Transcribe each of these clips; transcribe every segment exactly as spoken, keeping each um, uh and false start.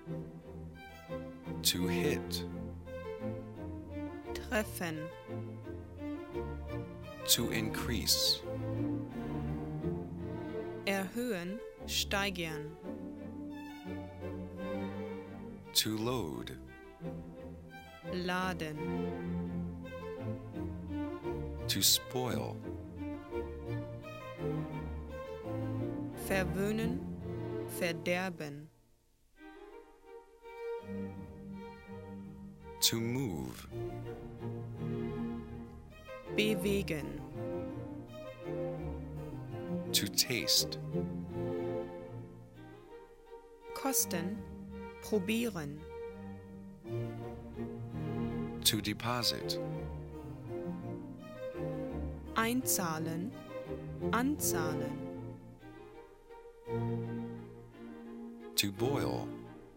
To hit. Treffen. To increase. Erhöhen, steigern. To load. Laden. To spoil. Verwöhnen, verderben. To move. Bewegen. To taste. Kosten, probieren. To deposit. Einzahlen, anzahlen. To boil.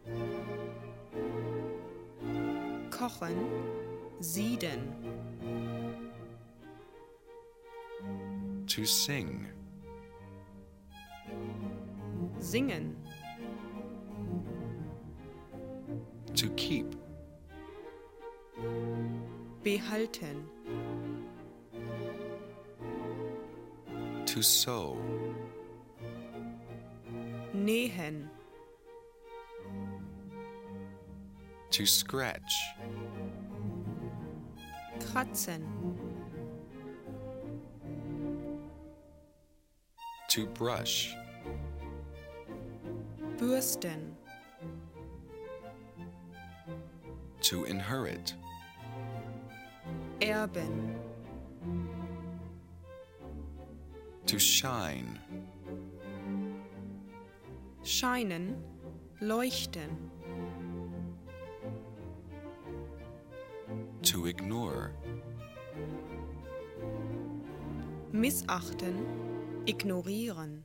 Kochen, sieden. To sing. Singen. To keep. Behalten. To sew. Nähen. To scratch. Kratzen. To brush. Bürsten. To inherit. Erben. To shine. Scheinen, leuchten. To ignore. Missachten, ignorieren.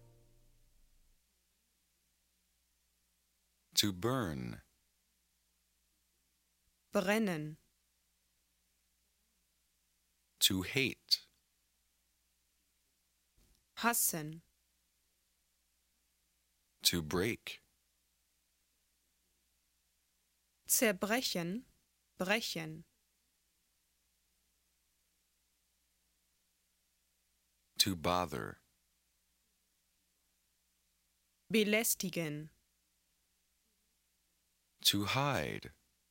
To burn. Brennen. To hate. Hassen. To break. Zerbrechen, brechen. To bother. Belästigen. To hide.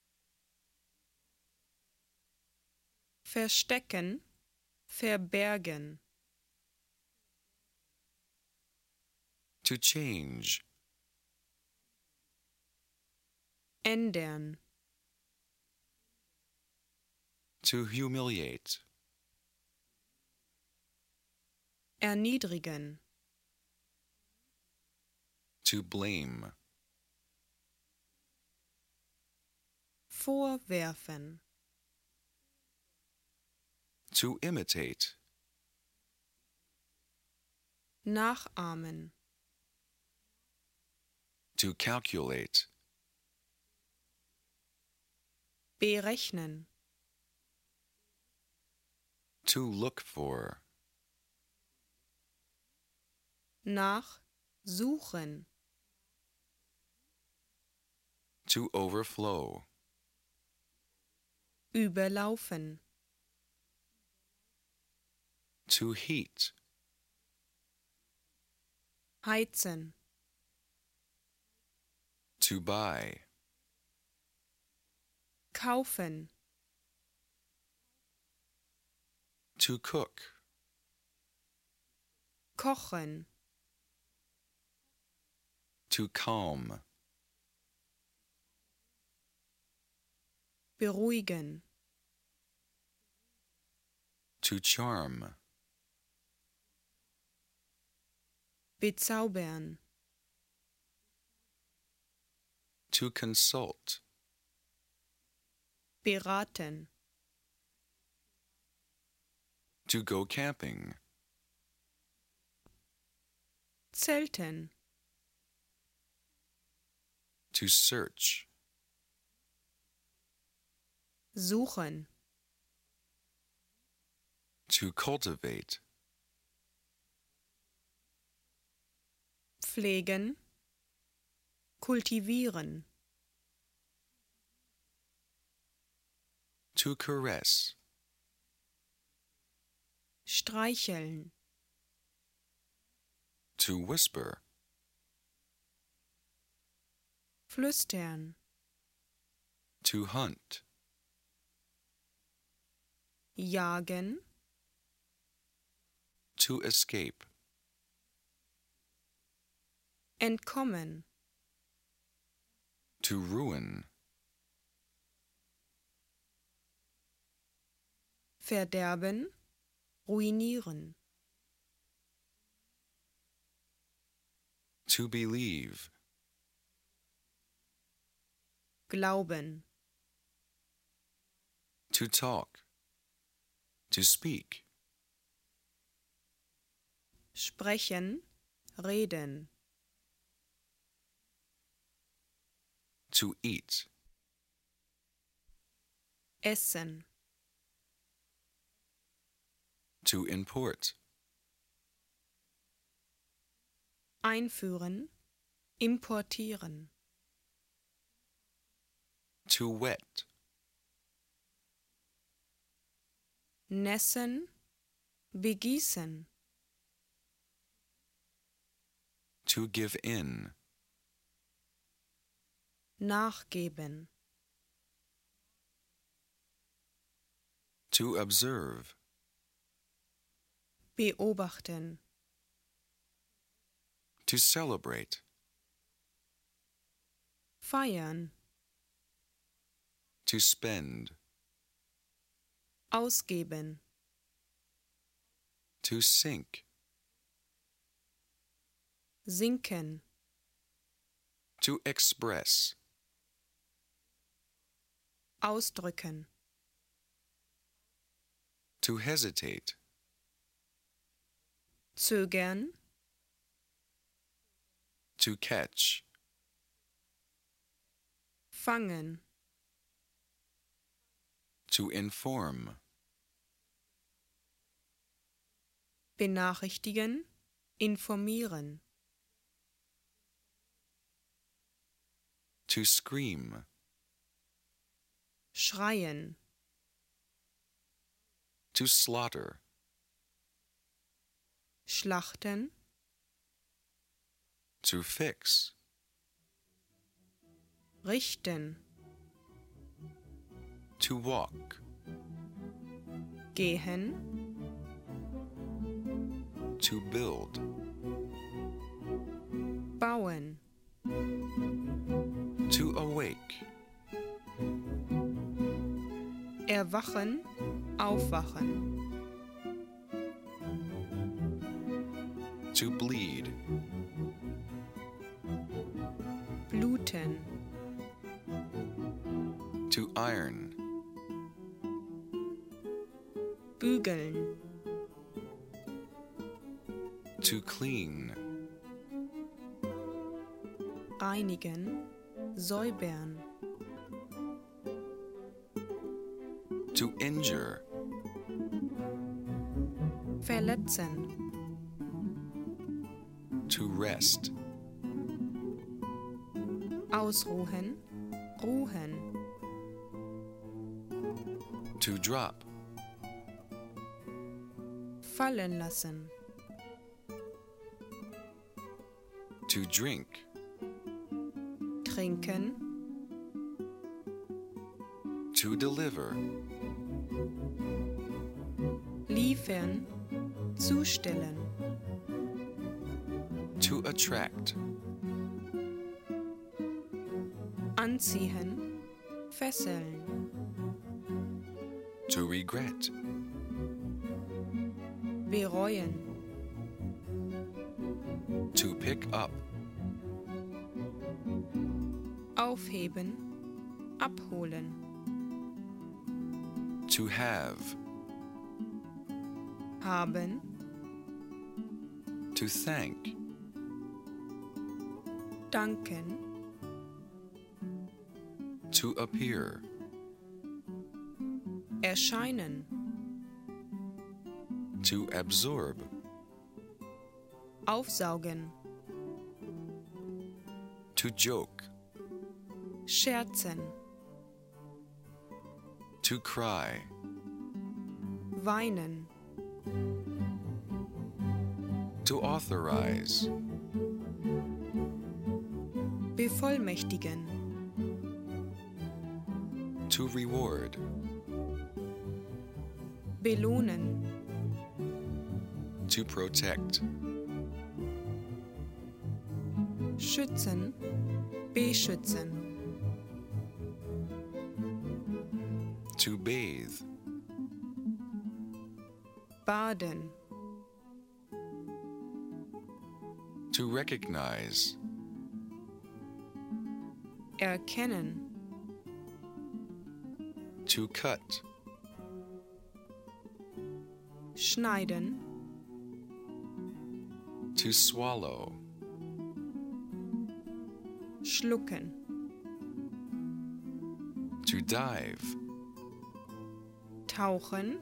Verstecken, verbergen. To change. Ändern. To humiliate. Erniedrigen. To blame. Vorwerfen. To imitate. Nachahmen. To calculate. Berechnen. To look for. Nach, suchen. To overflow. Überlaufen. To heat. Heizen. To buy. Kaufen. To cook. Kochen. To calm. Beruhigen. To charm. Bezaubern. To consult. Beraten. To go camping. Zelten. To search. Suchen. To cultivate. Pflegen. Kultivieren. To caress. streicheln, To whisper. flüstern, To hunt. jagen, To escape. entkommen, To ruin. verderben, ruinieren, To believe. glauben, To talk. To speak. sprechen, reden, To eat. essen, To import. einführen, importieren, To wet. nässen, begießen, To give in. nachgeben, To observe. beobachten, To celebrate. feiern, To spend. ausgeben, To sink. sinken, To express. ausdrücken, To hesitate. zögern, To catch. fangen, To inform. benachrichtigen, informieren, To scream. schreien, To slaughter. schlachten, To fix. richten, To walk. gehen, To build. bauen, To awake. erwachen, aufwachen, To bleed. bluten, To iron. bügeln, To clean. reinigen, säubern, To injure. verletzen, To rest. ausruhen, ruhen, To drop. fallen lassen, To drink. trinken, To deliver. liefern, zustellen, To attract. anziehen, fesseln, To regret. bereuen, To pick up. aufheben, abholen, To have. haben, To thank. danken, To appear. erscheinen, To absorb. aufsaugen, To joke. scherzen, To cry. weinen, To authorize. bevollmächtigen, To reward. belohnen, To protect. schützen, beschützen, To bathe. baden, To recognize. erkennen, To cut. schneiden, To swallow. schlucken, To dive. tauchen,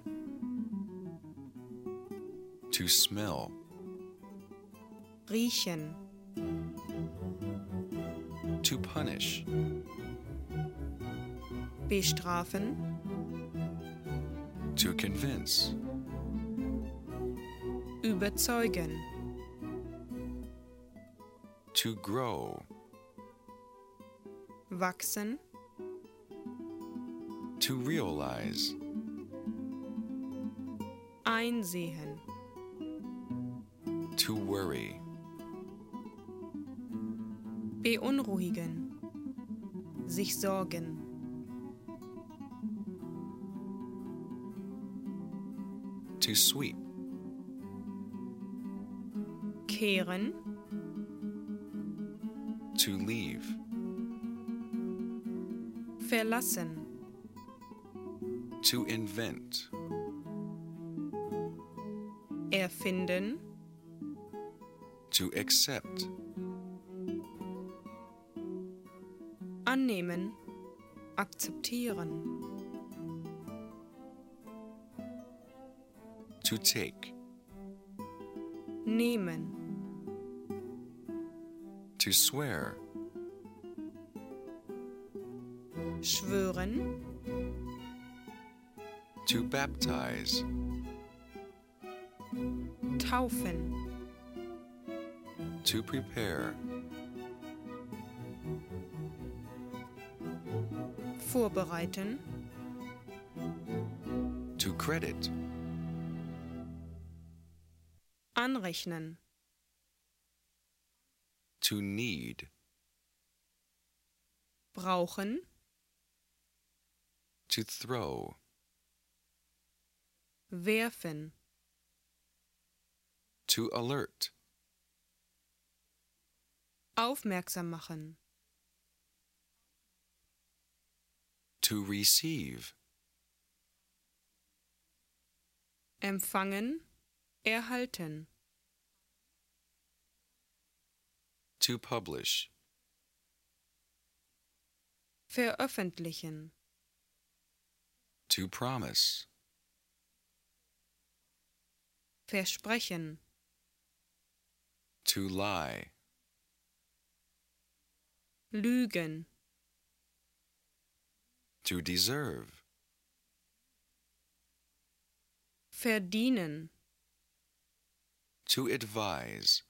To smell. riechen, To punish. bestrafen, To convince. überzeugen, To grow. wachsen, To realize. einsehen, To worry. beunruhigen, sich sorgen, To sweep. kehren, To leave. verlassen, To invent. erfinden, To accept. annehmen, akzeptieren, To take. nehmen, To swear. schwören, To baptize. taufen, To prepare. vorbereiten, To credit. anrechnen, To need. brauchen, To throw. werfen, To alert. aufmerksam machen, To receive. empfangen, erhalten, To publish. veröffentlichen, To promise. versprechen, To lie. lügen, To deserve. verdienen, To advise.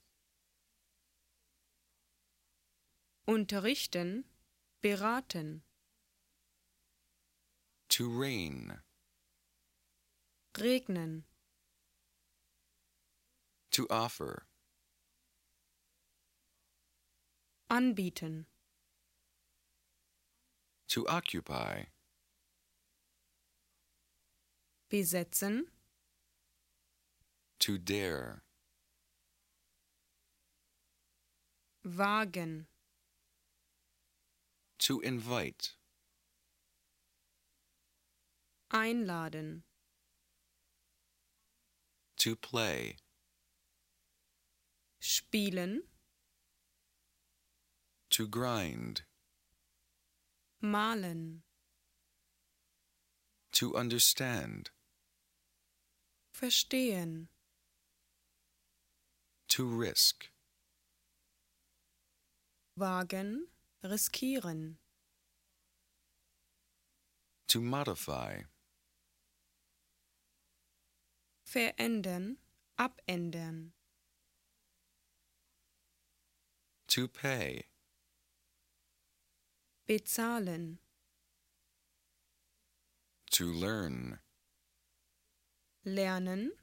unterrichten, beraten, To rain. regnen, To offer. anbieten, To occupy. besetzen, To dare. wagen, To invite. einladen, To play. spielen, To grind. malen, To understand. verstehen, To risk. wagen, riskieren, To modify. verändern, abändern, To pay. bezahlen, To learn. lernen,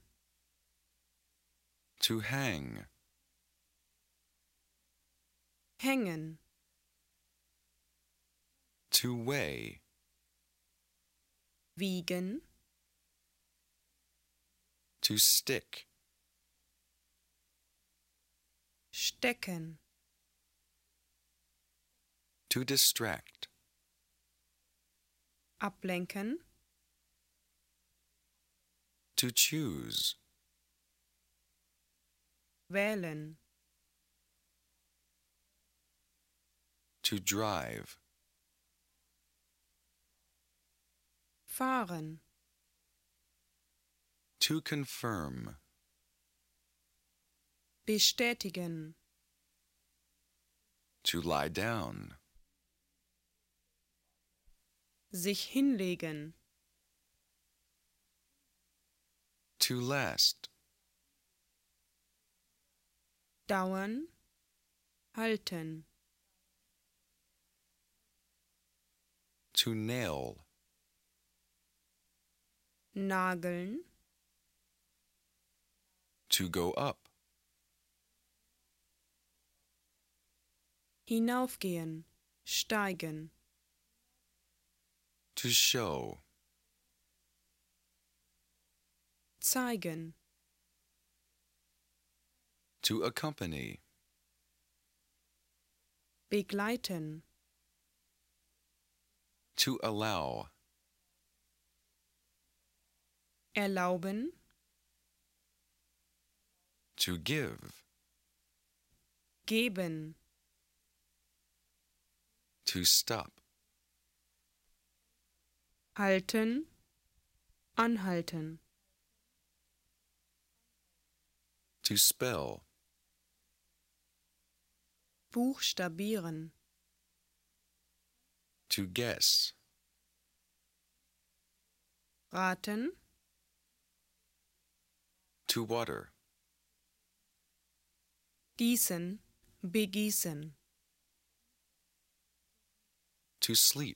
To hang. hängen, To weigh. wiegen, To stick. stecken, To distract. ablenken, To choose. wählen, To drive. fahren, To confirm. bestätigen, To lie down. sich hinlegen, To last. dauern, halten, To nail. nageln, To go up. hinaufgehen, steigen, To show. zeigen, To accompany. begleiten, To allow. erlauben, To give. geben, To stop. halten, anhalten, To spell. buchstabieren, To guess. raten, To water. gießen, begießen, To sleep.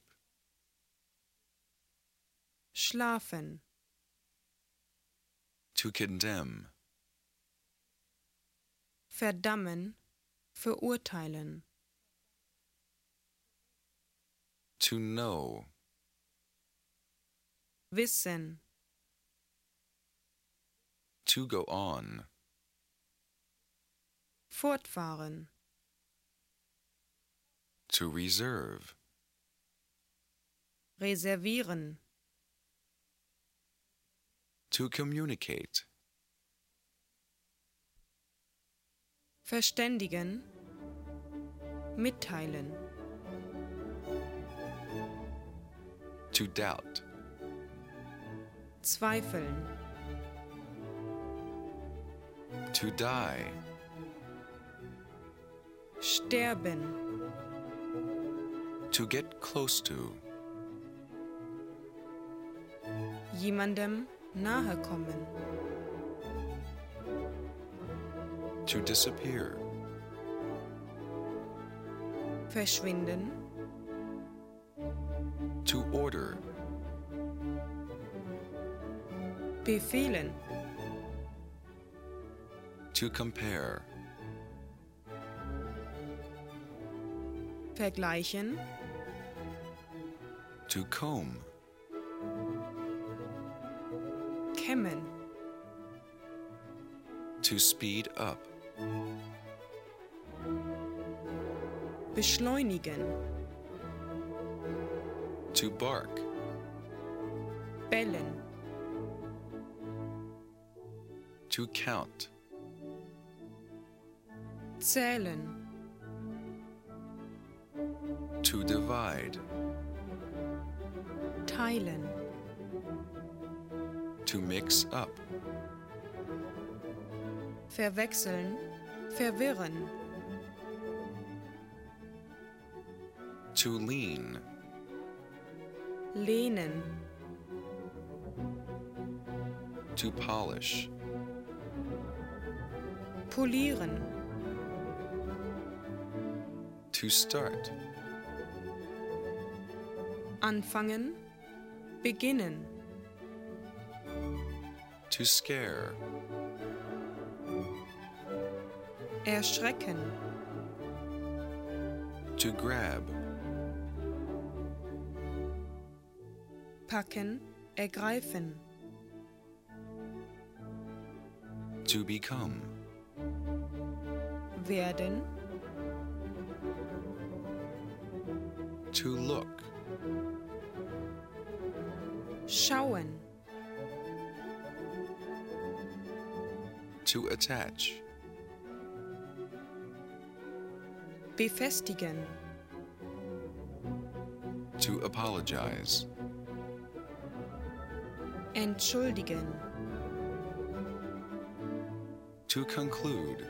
schlafen, To condemn. verdammen, verurteilen, To know. wissen, To go on. fortfahren, To reserve. reservieren, To communicate. verständigen, mitteilen, To doubt. zweifeln, To die. sterben, To get close to. jemandem nahe kommen, To disappear. verschwinden, To order. befehlen, To compare. vergleichen, To comb. kämmen, To speed up. beschleunigen, To bark. bellen, To count. zählen, To divide. teilen, To mix up. verwechseln, verwirren, To lean. lehnen, To polish. polieren, To start. anfangen, beginnen, To scare. erschrecken, To grab. packen, ergreifen, To become. werden, To look. schauen, To attach. befestigen, To apologize. entschuldigen, To conclude.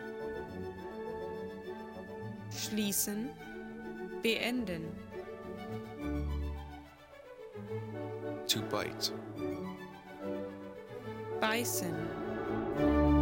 schließen, beenden, To bite. beißen,